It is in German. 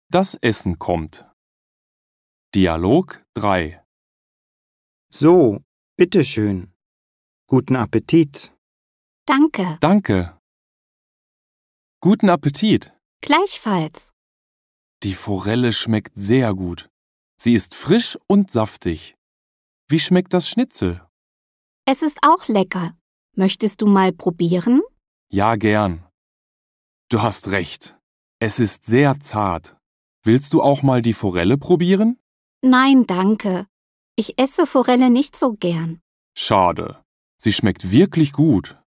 Das Essen kommt. Dialog 3. So, bitteschön. Guten Appetit. Danke. Danke. Guten Appetit. Gleichfalls. Die Forelle schmeckt sehr gut. Sie ist frisch und saftig. Wie schmeckt das Schnitzel? Es ist auch lecker. Möchtest du mal probieren? Ja, gern. Du hast recht. Es ist sehr zart. Willst du auch mal die Forelle probieren? Nein, danke. Ich esse Forelle nicht so gern. Schade. Sie schmeckt wirklich gut.